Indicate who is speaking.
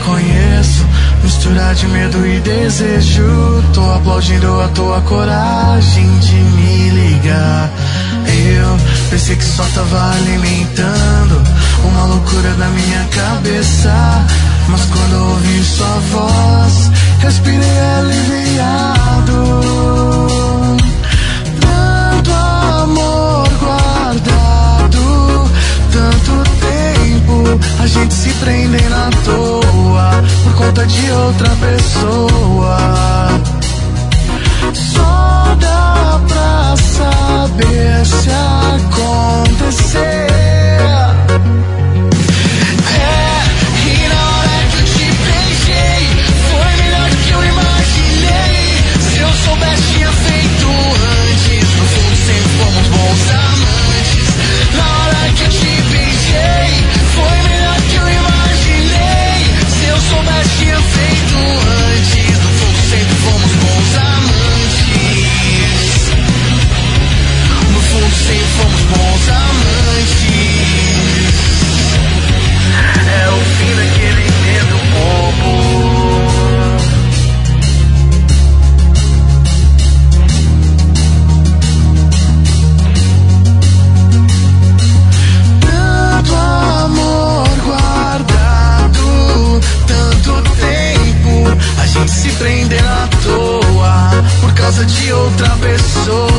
Speaker 1: conheço, mistura de medo e desejo. Tô aplaudindo a tua coragem de me ligar. Eu pensei que só tava alimentando uma loucura da minha cabeça, mas quando ouvi sua voz, respirei aliviado. Tanto amor guardado, tanto tempo, a gente se prendendo à toa por conta de outra pessoa. Só dá pra saber se acontecer. E na hora que eu te beijei, foi melhor do que eu imaginei. Se eu soubesse tinha feito antes, no fundo sempre fomos bons amantes. Na hora que eu te beijei, foi melhor do que eu imaginei. Se eu soubesse tinha feito antes, no fundo sempre fomos bons amantes. No fundo sempre fomos bons amantes. É o fim daquele medo bobo. Tanto amor guardado, tanto tempo, a gente se prendendo à toa por causa de outra pessoa.